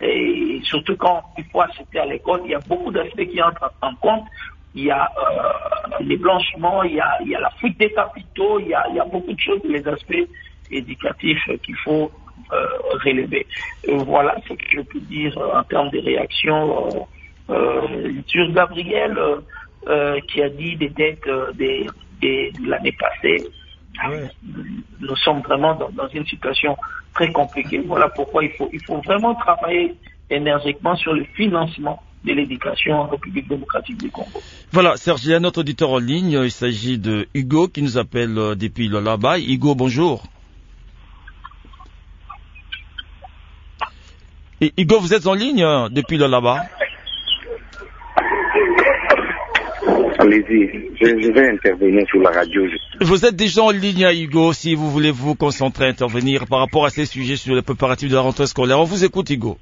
D: et surtout quand il faut acheter à l'école, il y a beaucoup d'aspects qui entrent en compte. Il y a euh, les blanchiments, il y a, il y a la fuite des capitaux, il y a, il y a beaucoup de choses, les aspects éducatifs qu'il faut euh, relever. Et voilà ce que je peux dire en termes de réactions. Euh, euh, sur Gabriel, euh, euh, qui a dit des dettes euh, des, des, de l'année passée, ouais. Nous sommes vraiment dans, dans une situation très compliquée. Voilà pourquoi il faut, il faut vraiment travailler énergiquement sur le financement de l'éducation en République démocratique du Congo.
C: Voilà, Serge, il y a notre auditeur en ligne. Il s'agit de Hugo qui nous appelle depuis le là-bas. Hugo, bonjour. Et Hugo, vous êtes en ligne depuis le là-bas?
H: Allez-y, je, je vais intervenir sur la radio.
C: Vous êtes déjà en ligne, Hugo, si vous voulez vous concentrer, intervenir par rapport à ces sujets sur les préparatifs de la rentrée scolaire. On vous écoute, Hugo.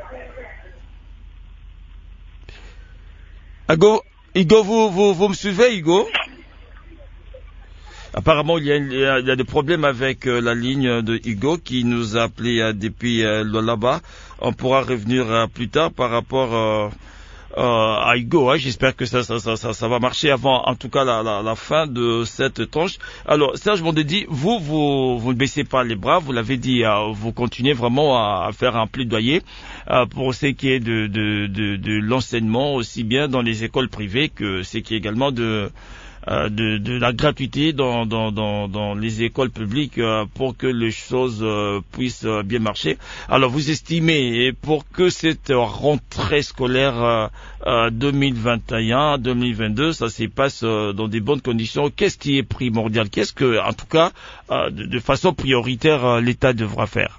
C: Hugo, Hugo vous, vous, vous me suivez, Hugo? Apparemment, il y, a, il, y a, il y a des problèmes avec euh, la ligne de Hugo qui nous a appelé euh, depuis euh, là-bas. On pourra revenir euh, plus tard par rapport euh, euh, à Hugo. Hein. J'espère que ça, ça, ça, ça, ça va marcher avant, en tout cas, la, la, la fin de cette tranche. Alors, Serge Mondedi, vous, vous, vous ne baissez pas les bras. Vous l'avez dit, euh, vous continuez vraiment à, à faire un plaidoyer euh, pour ce qui est de, de, de, de l'enseignement, aussi bien dans les écoles privées que ce qui est également de euh, de, de la gratuité dans, dans, dans, dans les écoles publiques euh, pour que les choses euh, puissent euh, bien marcher. Alors vous estimez, pour que cette rentrée scolaire euh, euh, deux mille vingt et un deux mille vingt-deux, ça se passe euh, dans des bonnes conditions, qu'est-ce qui est primordial? Qu'est-ce que, en tout cas, euh, de, de façon prioritaire, euh, l'État devra faire?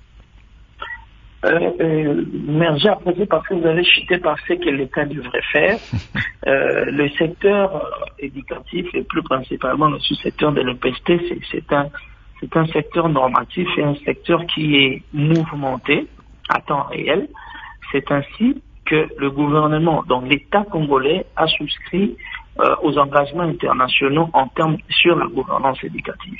D: Euh, euh, mais j'ai apprécié parce que vous avez chuté par ce que l'État devrait faire. Euh, le secteur euh, éducatif et plus principalement le sous-secteur de l'E P S T, c'est, c'est, un, c'est un secteur normatif et un secteur qui est mouvementé à temps réel. C'est ainsi que le gouvernement, donc l'État congolais, a souscrit euh, aux engagements internationaux en termes sur la gouvernance éducative.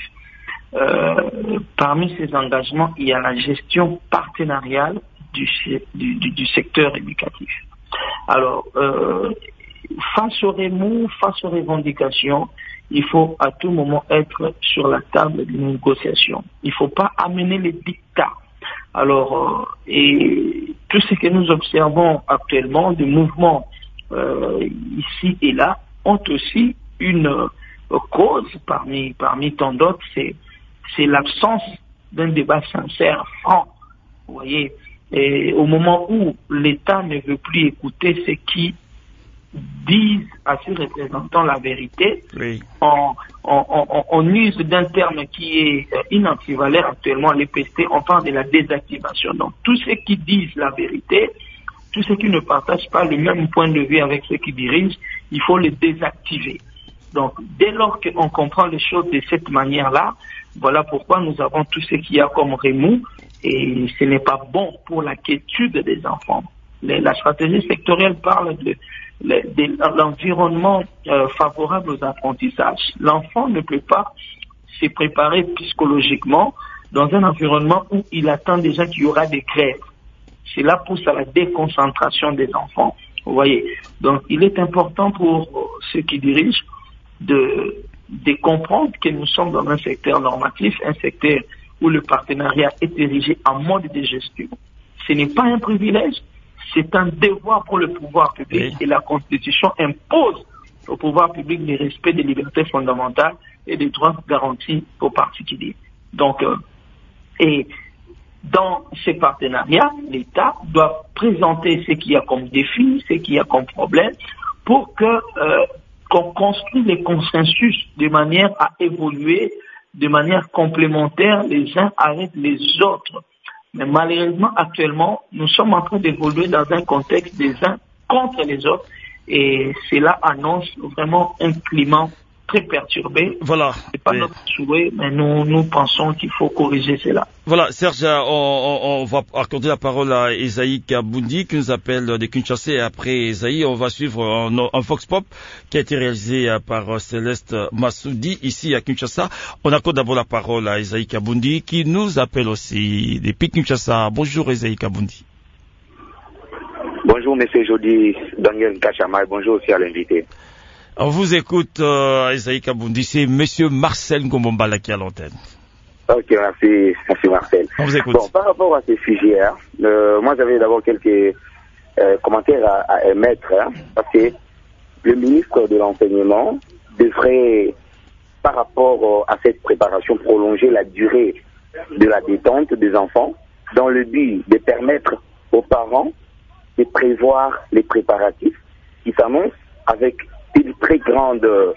D: Euh, parmi ces engagements, il y a la gestion partenariale du, du, du, du secteur éducatif. Alors, euh, face aux remous, face aux revendications, il faut à tout moment être sur la table de négociation. Il ne faut pas amener les dictats. Alors, euh, et tout ce que nous observons actuellement, des mouvements euh, ici et là, ont aussi une euh, cause parmi, parmi tant d'autres, c'est c'est l'absence d'un débat sincère, franc. Vous voyez, et au moment où l'État ne veut plus écouter ceux qui disent à ses représentants la vérité, oui. on, on, on, on use d'un terme qui est inactivalé actuellement à l'E P S T, on parle de la désactivation. Donc, tous ceux qui disent la vérité, tous ceux qui ne partagent pas le même point de vue avec ceux qui dirigent, il faut les désactiver. Donc, dès lors qu'on comprend les choses de cette manière-là, voilà pourquoi nous avons tout ce qu'il y a comme remous et ce n'est pas bon pour la quiétude des enfants. La stratégie sectorielle parle de, de l'environnement euh, favorable aux apprentissages. L'enfant ne peut pas se préparer psychologiquement dans un environnement où il attend déjà qu'il y aura des grèves. Cela pousse à la déconcentration des enfants. Vous voyez. Donc, il est important pour ceux qui dirigent de, de comprendre que nous sommes dans un secteur normatif, un secteur où le partenariat est érigé en mode de gestion. Ce n'est pas un privilège, c'est un devoir pour le pouvoir public, oui. Et la Constitution impose au pouvoir public le respect des libertés fondamentales et des droits garantis aux particuliers. Donc, euh, et dans ces partenariats, l'État doit présenter ce qu'il y a comme défi, ce qu'il y a comme problème, pour que euh, qu'on construise les consensus de manière à évoluer de manière complémentaire les uns avec les autres. Mais malheureusement, actuellement, nous sommes en train d'évoluer dans un contexte des uns contre les autres et cela annonce vraiment un climat très perturbé.
C: Voilà.
D: C'est pas et... notre souhait, mais nous, nous pensons qu'il faut corriger cela.
C: Voilà, Serge, on, on, on va accorder la parole à Esaïe Kabundi qui nous appelle de Kinshasa et après Esaïe, on va suivre un, un Vox Pop qui a été réalisé par Céleste Massoudi ici à Kinshasa. On accorde d'abord la parole à Esaïe Kabundi qui nous appelle aussi depuis Kinshasa. Bonjour Esaïe Kabundi.
H: Bonjour Monsieur Jody Daniel Kachama et bonjour aussi à l'invité.
C: On vous écoute, euh, Esaïe Kabundi, c'est Monsieur Marcel Ngomombala qui est à l'antenne.
H: Ok, merci, merci Marcel.
C: On vous écoute.
H: Bon, par rapport à ces sujets, hein, euh, moi j'avais d'abord quelques euh, commentaires à, à émettre, hein, parce que le ministre de l'Enseignement devrait, par rapport à cette préparation, prolonger la durée de la détente des enfants dans le but de permettre aux parents de prévoir les préparatifs qui s'annoncent avec une très grande euh,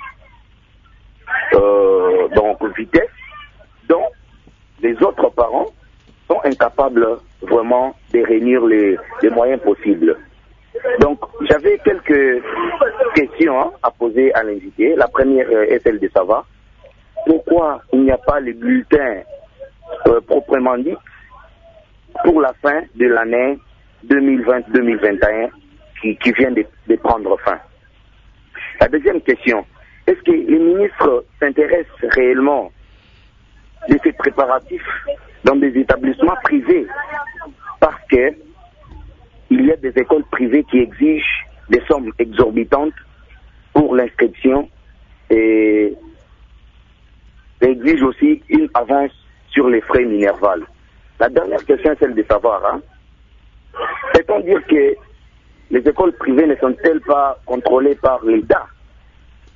H: donc, vitesse, dont les autres parents sont incapables vraiment de réunir les, les moyens possibles. Donc, j'avais quelques questions hein, à poser à l'invité. La première est celle de savoir pourquoi il n'y a pas les bulletins euh, proprement dit pour la fin de l'année deux mille vingt deux mille vingt et un qui, qui vient de, de prendre fin. La deuxième question, est-ce que les ministres s'intéressent réellement de ces préparatifs dans des établissements privés? Parce que il y a des écoles privées qui exigent des sommes exorbitantes pour l'inscription et exigent aussi une avance sur les frais minervales. La dernière question est celle de savoir, hein, peut-on dire que les écoles privées ne sont-elles pas contrôlées par l'État?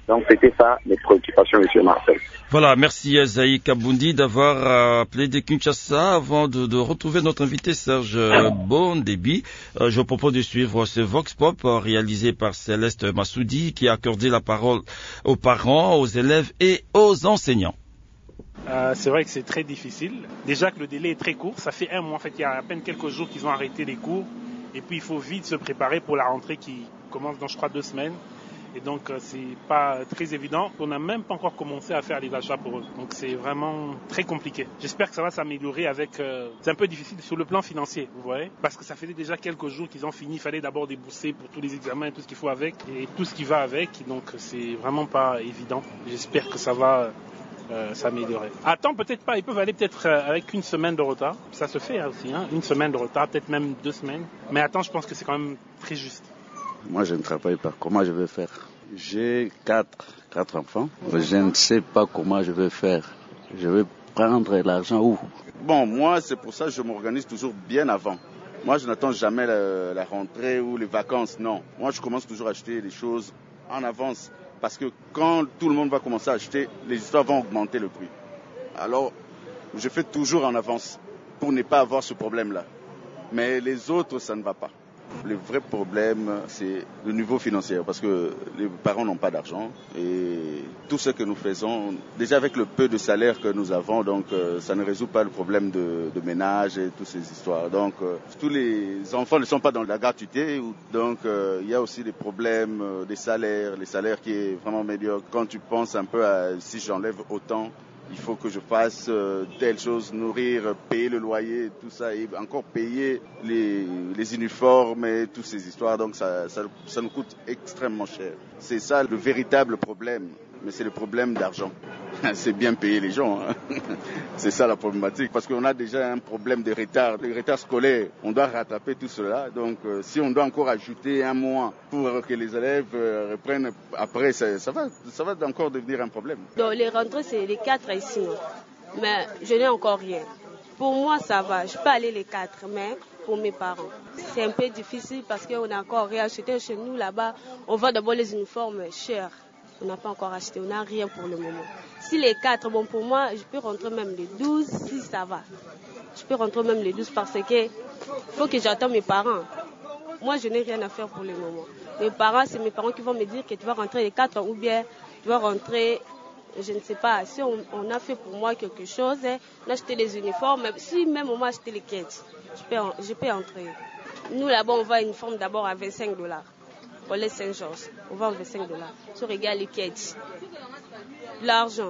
H: Donc c'était ça mes préoccupations, monsieur Marcel.
C: Voilà, merci Zaï Kaboundi d'avoir appelé de Kinshasa. Avant de, de retrouver notre invité Serge Bondébi, euh, je propose de suivre ce Vox Pop réalisé par Céleste Massoudi qui a accordé la parole aux parents, aux élèves et aux enseignants.
I: Euh, c'est vrai que c'est très difficile. Déjà que le délai est très court, ça fait un mois, en fait, il y a à peine quelques jours qu'ils ont arrêté les cours. Et puis il faut vite se préparer pour la rentrée qui commence dans, je crois, deux semaines. Et donc, euh, c'est pas très évident. On n'a même pas encore commencé à faire les achats pour eux. Donc, c'est vraiment très compliqué. J'espère que ça va s'améliorer avec... Euh, c'est un peu difficile sur le plan financier, vous voyez. Parce que ça faisait déjà quelques jours qu'ils ont fini. Il fallait d'abord débourser pour tous les examens et tout ce qu'il faut avec. Et tout ce qui va avec. Donc, c'est vraiment pas évident. J'espère que ça va... Euh, s'améliorer. Attends, peut-être pas, ils peuvent aller peut-être euh, avec une semaine de retard. Ça se fait hein, aussi, hein, une semaine de retard, peut-être même deux semaines. Mais attends, je pense que c'est quand même très juste.
J: Moi, je ne travaille pas. Comment je vais faire? J'ai quatre, quatre enfants. Je ne sais pas comment je vais faire. Je vais prendre l'argent où?
K: Bon, moi, c'est pour ça que je m'organise toujours bien avant. Moi, je n'attends jamais la, la rentrée ou les vacances, non. Moi, je commence toujours à acheter les choses en avance. Parce que quand tout le monde va commencer à acheter, les histoires vont augmenter le prix. Alors, je fais toujours en avance pour ne pas avoir ce problème-là. Mais les autres, ça ne va pas. Le vrai problème, c'est le niveau financier. Parce que les parents n'ont pas d'argent. Et tout ce que nous faisons, déjà avec le peu de salaire que nous avons, donc euh, ça ne résout pas le problème de, de ménage et toutes ces histoires. Donc, euh, tous les enfants ne sont pas dans la gratuité. Donc, euh, il y a aussi des problèmes euh, des salaires. Les salaires qui est vraiment médiocre. Quand tu penses un peu à si j'enlève autant, il faut que je fasse euh, telle chose, nourrir, payer le loyer, tout ça, et encore payer les, les uniformes et toutes ces histoires. Donc ça, ça, ça nous coûte extrêmement cher. C'est ça le véritable problème, mais c'est le problème d'argent. C'est bien payer les gens, hein. C'est ça la problématique, parce qu'on a déjà un problème de retard, le retard scolaire. On doit rattraper tout cela, donc euh, si on doit encore ajouter un mois pour que les élèves euh, reprennent après, ça, ça, va, ça va encore devenir un problème.
L: Donc les rentrées, c'est les quatre ici, mais je n'ai encore rien. Pour moi, ça va, je peux aller les quatre, mais pour mes parents, c'est un peu difficile parce qu'on n'a encore rien acheté chez nous là-bas. On vend d'abord les uniformes chers. On n'a pas encore acheté, on n'a rien pour le moment. Si les quatre, bon pour moi, je peux rentrer même les douze, si ça va. Je peux rentrer même les douze parce que faut que j'attende mes parents. Moi, je n'ai rien à faire pour le moment. Mes parents, c'est mes parents qui vont me dire que tu vas rentrer les quatre ou bien tu vas rentrer, je ne sais pas. Si on, on a fait pour moi quelque chose, on a acheté les uniformes, si même on m'a acheté les quêtes, je peux, je peux entrer. Nous, là-bas, on vend une uniforme d'abord à vingt-cinq dollars. Pour les Saint-Georges, on vend vingt-cinq dollars. Si on regarde les quêtes, l'argent,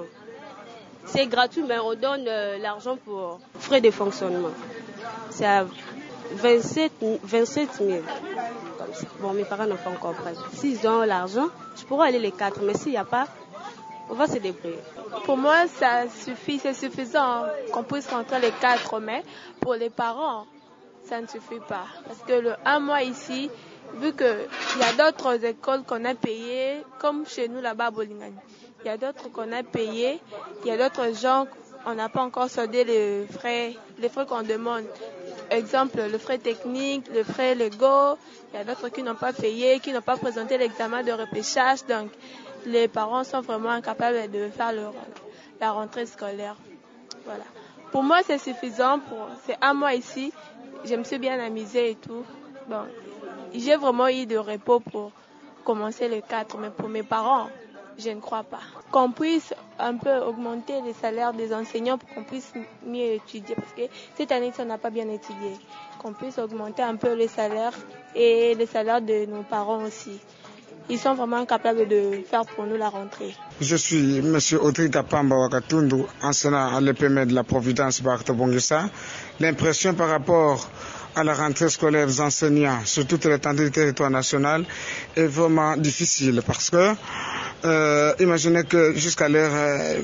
L: c'est gratuit, mais on donne euh, l'argent pour frais de fonctionnement. C'est à vingt-sept mille. Comme ça. Bon, mes parents n'ont pas encore prêt. S'ils ont l'argent, je pourrais aller les quatre, mais s'il n'y a pas, on va se débrouiller.
M: Pour moi, ça suffit, c'est suffisant qu'on puisse rentrer les quatre, mais pour les parents, ça ne suffit pas. Parce que le un mois ici, vu qu'il y a d'autres écoles qu'on a payées, comme chez nous là-bas à Bolingani. Il y a d'autres qu'on a payées, il y a d'autres gens, on n'a pas encore soldé les frais, les frais qu'on demande. Exemple, le frais technique, le frais légaux, il y a d'autres qui n'ont pas payé, qui n'ont pas présenté l'examen de repêchage. Donc, les parents sont vraiment incapables de faire leur, la rentrée scolaire. Voilà. Pour moi, c'est suffisant. Pour, c'est un mois ici. Je me suis bien amusée et tout. Bon. J'ai vraiment eu de repos pour commencer le quatre, mais pour mes parents, je ne crois pas. Qu'on puisse un peu augmenter les salaires des enseignants pour qu'on puisse mieux étudier, parce que cette année, ça n'a pas bien étudié. Qu'on puisse augmenter un peu les salaires et les salaires de nos parents aussi. Ils sont vraiment capables de faire pour nous la rentrée.
N: Je suis M. Audrey Kapamba Wakatundu, enseignant à l'E P M E de la Providence Barthes-Bongessa. L'impression par rapport à la rentrée scolaire des enseignants sur toute l'étendue du territoire national est vraiment difficile parce que euh, imaginez que jusqu'à l'heure euh,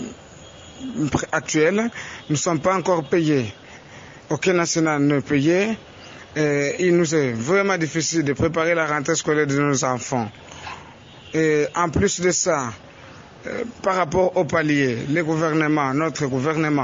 N: actuelle, nous ne sommes pas encore payés. Aucun enseignant n'est payé. Et il nous est vraiment difficile de préparer la rentrée scolaire de nos enfants. Et en plus de ça, euh, par rapport au palier, le gouvernement, notre gouvernement,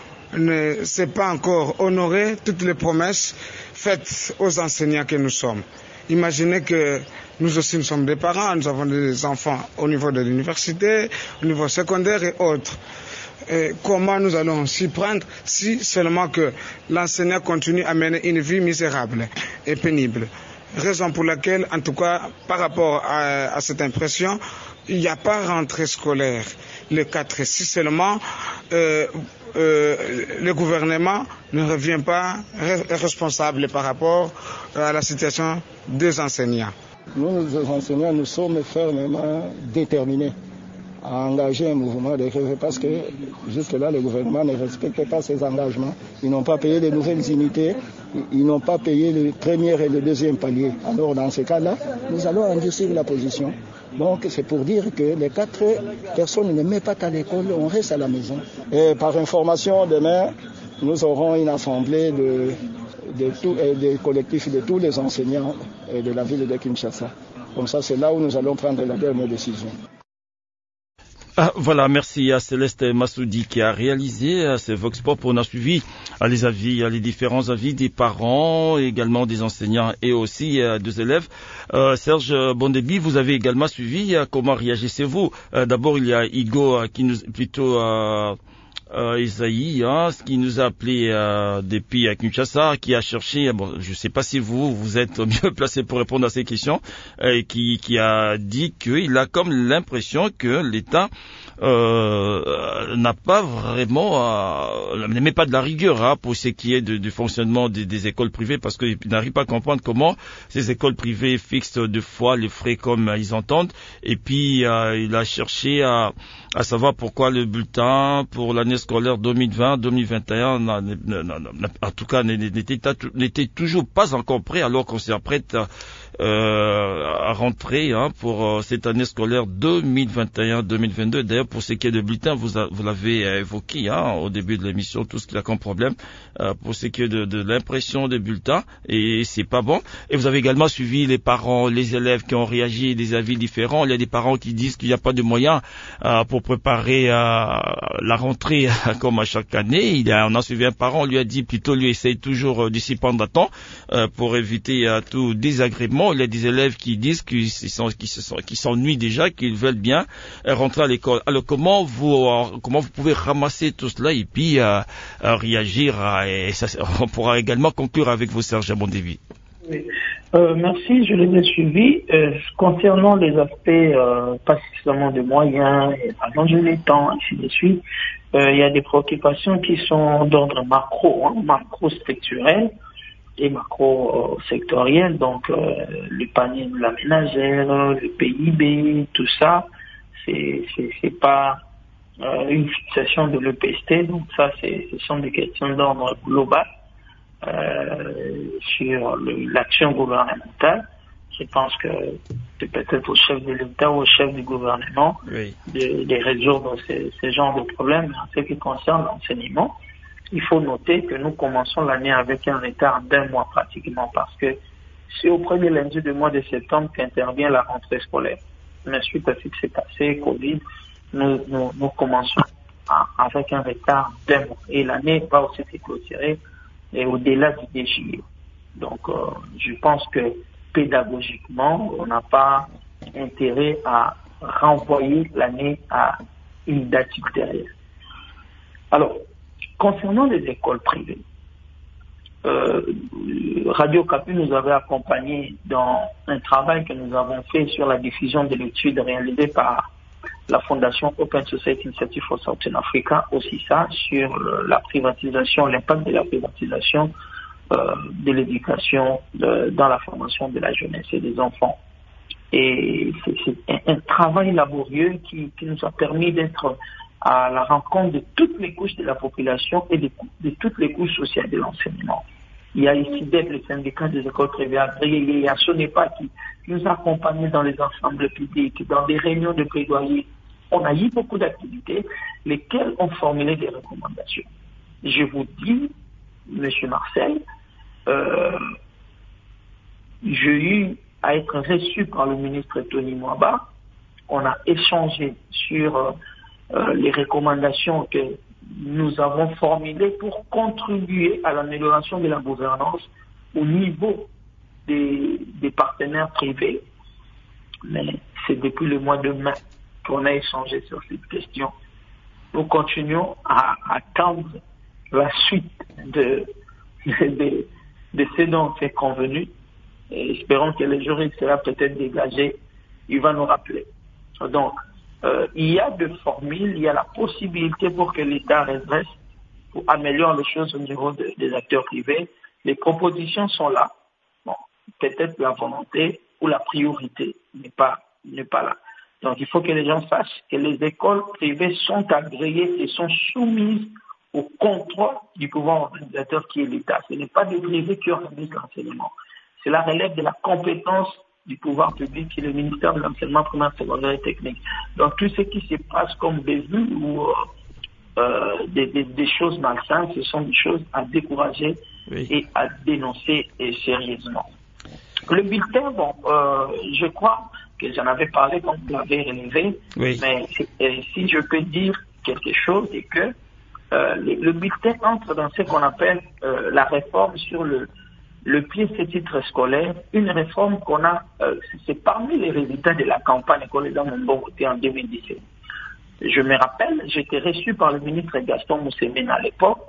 N: ne s'est pas encore honoré toutes les promesses faites aux enseignants que nous sommes. Imaginez que nous aussi nous sommes des parents, nous avons des enfants au niveau de l'université, au niveau secondaire et autres. Et comment nous allons s'y prendre si seulement que l'enseignant continue à mener une vie misérable et pénible. Raison pour laquelle, en tout cas, par rapport à, à cette impression, il n'y a pas rentrée scolaire le quatre. Si seulement euh, euh, le gouvernement ne revient pas responsable par rapport à la situation des enseignants.
O: Nous, les enseignants, nous sommes fermement déterminés à engager un mouvement de grève parce que jusque-là, le gouvernement ne respecte pas ses engagements. Ils n'ont pas payé les nouvelles unités, ils n'ont pas payé le premier et le deuxième palier. Alors, dans ce cas-là, nous allons endurcir la position. Donc, c'est pour dire que les quatre personnes ne mettent pas à l'école, on reste à la maison. Et par information, demain, nous aurons une assemblée de, de tous des collectifs de tous les enseignants de la ville de Kinshasa. Comme ça, c'est là où nous allons prendre la dernière décision.
C: Ah, voilà, merci à Céleste Massoudi qui a réalisé euh, ce Vox Pop. On a suivi euh, les avis, euh, les différents avis des parents, également des enseignants et aussi euh, des élèves. Euh, Serge Bondébi, vous avez également suivi euh, comment réagissez-vous. euh, D'abord, il y a Igo euh, qui nous plutôt euh, euh, Isaïe, hein, qui nous a appelé euh, depuis à Kinshasa, qui a cherché. Bon, je ne sais pas si vous vous êtes mieux placé pour répondre à ces questions, et qui qui a dit qu'il a comme l'impression que l'État Euh, n'a pas vraiment, euh, ne met pas de la rigueur hein, pour ce qui est du fonctionnement des, des écoles privées, parce qu'il n'arrive pas à comprendre comment ces écoles privées fixent deux fois les frais comme ils entendent. Et puis euh, il a cherché à, à savoir pourquoi le bulletin pour l'année scolaire deux mille vingt deux mille vingt et un, en tout cas, n'était, n'était toujours pas encore prêt, alors qu'on s'apprête à Euh, à rentrer hein, pour euh, cette année scolaire deux mille vingt et un deux mille vingt-deux. D'ailleurs, pour ce qui est de bulletin, vous, a, vous l'avez euh, évoqué hein, au début de l'émission, tout ce qu'il y a comme problème euh, pour ce qui est de, de l'impression des bulletins, et c'est pas bon. Et vous avez également suivi les parents, les élèves qui ont réagi, des avis différents. Il y a des parents qui disent qu'il n'y a pas de moyens euh, pour préparer euh, la rentrée comme à chaque année. Il y a, on a suivi un parent, on lui a dit plutôt, lui essaye toujours euh, de s'y prendre à temps euh, pour éviter euh, tout désagrément. Il y a des élèves qui disent qu'ils sont, qu'ils se sont, qu'ils s'ennuient déjà, qu'ils veulent bien rentrer à l'école. Alors comment vous, comment vous pouvez ramasser tout cela et puis euh, réagir à, et ça, on pourra également conclure avec vous, Serge Bondébi.
D: Oui. Euh, merci, je les ai suivis. Euh, concernant les aspects, euh, pas suffisamment de moyens, allonger les temps, ainsi de suite, euh, il y a des préoccupations qui sont d'ordre macro, hein, macro-structurel et macro-sectoriel, donc euh, le panier de la ménagère, le P I B, tout ça, c'est c'est, c'est pas euh, une fixation de l'E P S T, donc ça, c'est, ce sont des questions d'ordre global euh, sur le, l'action gouvernementale. Je pense que c'est peut-être au chef de l'État ou au chef du gouvernement oui. de, de résoudre ces, ces genres de problèmes. En ce qui concerne l'enseignement, il faut noter que nous commençons l'année avec un retard d'un mois pratiquement, parce que c'est au premier lundi du mois de septembre qu'intervient la rentrée scolaire. Mais suite à ce qui s'est passé, Covid, nous, nous, nous commençons à, avec un retard d'un mois. Et l'année va aussi se clôturer et au-delà du deux juillet. Donc, euh, je pense que pédagogiquement, on n'a pas intérêt à renvoyer l'année à une date ultérieure. Alors, concernant les écoles privées, euh, Radio Capu nous avait accompagnés dans un travail que nous avons fait sur la diffusion de l'étude réalisée par la Fondation Open Society Initiative for Southern Africa, aussi ça, sur la privatisation, l'impact de la privatisation euh, de l'éducation de, dans la formation de la jeunesse et des enfants. Et c'est, c'est un, un travail laborieux qui, qui nous a permis d'être à la rencontre de toutes les couches de la population et de, de toutes les couches sociales de l'enseignement. Il y a ici d'être le syndicat des écoles privées agréées, il y a Sonepa qui, qui nous a accompagnés dans les ensembles publics, dans des réunions de plaidoyer. On a eu beaucoup d'activités, lesquelles ont formulé des recommandations. Je vous dis, M. Marcel, euh, j'ai eu à être reçu par le ministre Tony Mwaba. On a échangé sur euh, euh, les recommandations que nous avons formulées pour contribuer à l'amélioration de la gouvernance au niveau des, des partenaires privés, mais c'est depuis le mois de mai qu'on a échangé sur cette question. Nous continuons à attendre la suite de, de, de, de ce dont c'est convenu. Et espérons que le jury sera peut-être dégagé. Il va nous rappeler. Donc, euh, il y a des formules, il y a la possibilité pour que l'État redresse, pour améliorer les choses au niveau de, des acteurs privés. Les propositions sont là. Bon, peut-être la volonté ou la priorité n'est pas, n'est pas là. Donc, il faut que les gens sachent que les écoles privées sont agréées et sont soumises au contrôle du pouvoir organisateur qui est l'État. Ce n'est pas des privés qui organisent l'enseignement. Cela relève de la compétence du pouvoir public qui est le ministère de l'enseignement primaire, secondaire et technique. Donc, tout ce qui se passe comme des vues ou euh, euh, des, des, des choses malsaines, ce sont des choses à décourager oui. et à dénoncer et sérieusement. Le bulletin, bon, euh, je crois que j'en avais parlé quand vous l'avez relevé, oui. mais euh, si je peux dire quelque chose, c'est que euh, le, le bulletin entre dans ce qu'on appelle euh, la réforme sur le, le pied de ces titres scolaires, une réforme qu'on a, euh, c'est parmi les résultats de la campagne École dans mon bon côté en deux mille dix-sept. Je me rappelle, j'étais reçu par le ministre Gaston Moussemène à l'époque.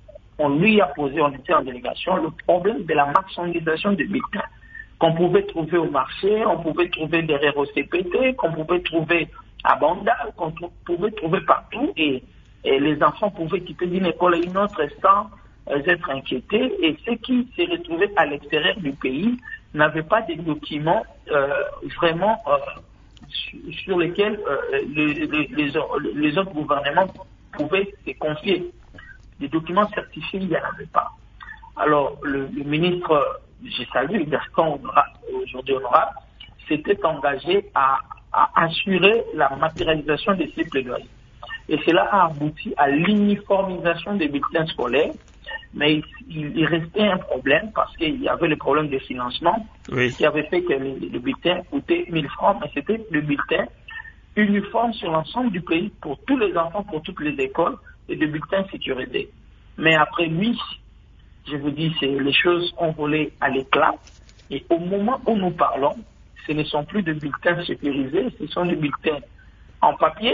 D: On lui a posé, on était en délégation, le problème de la marchandisation des bulletins qu'on pouvait trouver au marché, on pouvait trouver derrière au C P T, qu'on pouvait trouver à Bandal, qu'on pouvait trouver partout, et, et les enfants pouvaient quitter d'une école à une autre sans euh, être inquiétés, et ceux qui se retrouvaient à l'extérieur du pays n'avaient pas des documents euh, vraiment euh, sur, sur lesquels euh, les, les, les, les autres gouvernements pouvaient se confier. Des documents certifiés, il n'y en avait pas. Alors, le, le ministre, j'ai salué Gaston aujourd'hui honorable, s'était engagé à, à assurer la matérialisation de ces plaidoyers. Et cela a abouti à l'uniformisation des bulletins scolaires, mais il, il restait un problème parce qu'il y avait le problème de financement oui. qui avait fait que le, le bulletin coûtait mille francs, mais c'était le bulletin uniforme sur l'ensemble du pays pour tous les enfants, pour toutes les écoles, et de bulletins sécurisés. Mais après lui, je vous dis, c'est, les choses ont volé à l'éclat. Et au moment où nous parlons, ce ne sont plus de bulletins sécurisés, ce sont des bulletins en papier,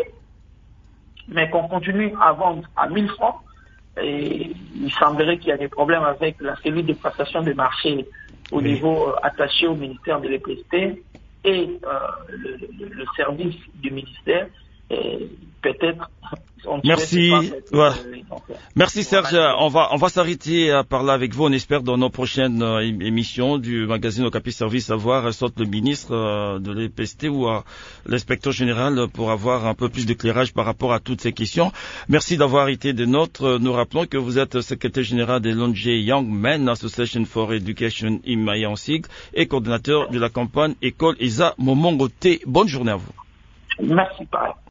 D: mais qu'on continue à vendre à mille francs. Et il semblerait qu'il y a des problèmes avec la cellule de passation de marché au oui. niveau euh, attaché au ministère de l'E P S T et euh, le, le, le service du ministère. Et peut-être on
C: merci ouais. merci Serge, on va on va s'arrêter à parler avec vous, on espère dans nos prochaines euh, émissions du magazine Okapi Service avoir soit le ministre euh, de l'E P S T ou euh, l'inspecteur général pour avoir un peu plus d'éclairage par rapport à toutes ces questions. Merci d'avoir été des nôtres. Nous rappelons que vous êtes secrétaire général de l'O N G Young Men Association for Education Imaya en sigle et coordinateur de la campagne École Isa Momongote. Bonne journée à vous.
D: Merci, pareil.